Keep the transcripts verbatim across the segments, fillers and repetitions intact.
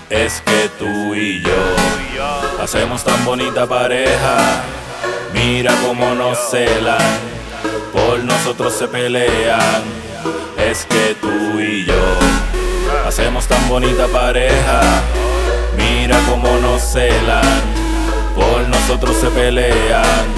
Es que tú y yo hacemos tan bonita pareja. Mira cómo nos celan, por nosotros se pelean. Es que tú y yo hacemos tan bonita pareja. Mira cómo nos celan, por nosotros se pelean.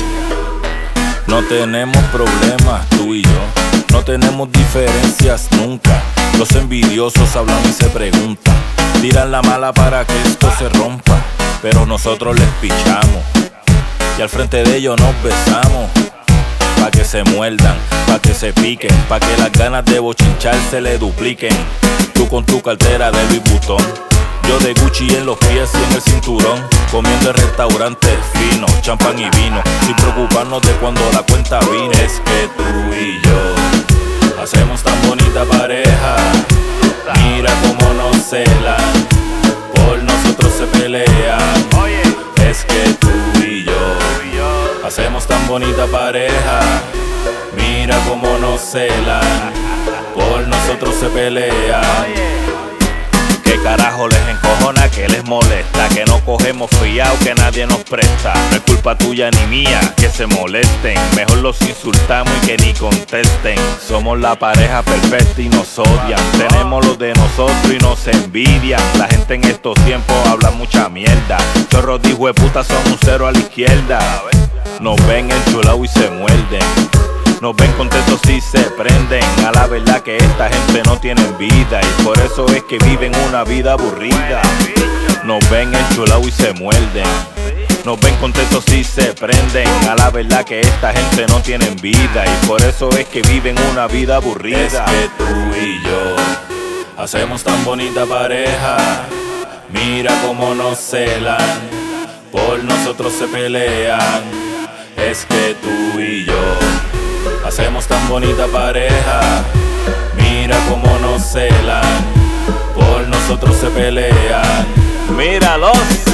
No tenemos problemas tú y yo, no tenemos diferencias nunca. Los envidiosos hablan y se preguntan, tiran la mala para que esto se rompa, pero nosotros les pichamos y al frente de ellos nos besamos. Pa' que se muerdan, pa' que se piquen, pa' que las ganas de bochinchar se le dupliquen. Tú con tu cartera de Louis Vuitton, yo de Gucci en los pies y en el cinturón, comiendo en restaurantes finos, champán y vino, sin preocuparnos de cuando la cuenta vino. Es que tú y yo hacemos tan bonita pareja. Mira cómo nos celan, por nosotros se pelean. Es que tú y yo hacemos tan bonita pareja. Mira cómo nos celan, por nosotros se pelean. ¿Qué carajo les encojona, que les molesta? Que no cogemos fiao, que nadie nos presta. No es culpa tuya ni mía que se molesten, mejor los insultamos y que ni contesten. Somos la pareja perfecta y nos odian, tenemos lo de nosotros y nos envidian. La gente en estos tiempos habla mucha mierda, chorros de hijo de puta son un cero a la izquierda. Nos ven enchulados y se muerden, nos ven contentos y se prenden. A la verdad que esta gente no tiene vida y por eso es que viven una vida aburrida. Nos ven enchulados y se muerden, nos ven contentos y se prenden. A la verdad que esta gente no tiene vida y por eso es que viven una vida aburrida. Es que tú y yo hacemos tan bonita pareja. Mira cómo nos celan, por nosotros se pelean. Es que tú y yo hacemos tan bonita pareja. Mira cómo nos celan, por nosotros se pelean. Míralos,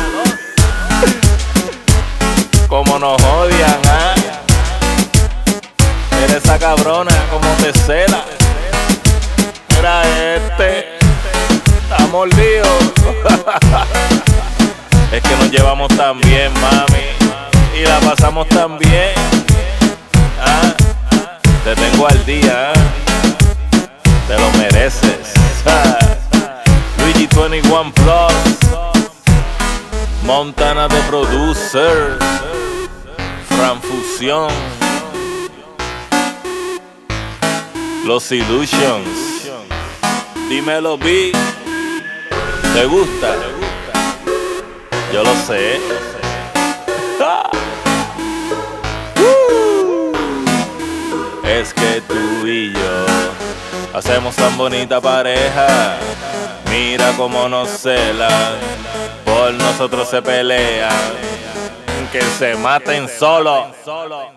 como nos odian, ¿ah? Mira esa cabrona como te cela. Mira este, está mordido. Es que nos llevamos tan bien, mami, y la pasamos tan bien. ¿Ah? Te tengo al día, ¿eh? Te lo mereces. Luigi veintiuno Plus, Montana de Producer, Fran Fusión, Los Illusions. Dímelo, B, ¿te gusta? Yo lo sé. Es que tú y yo hacemos tan bonita pareja. Mira cómo nos celan, por nosotros se pelean. Que se maten solo.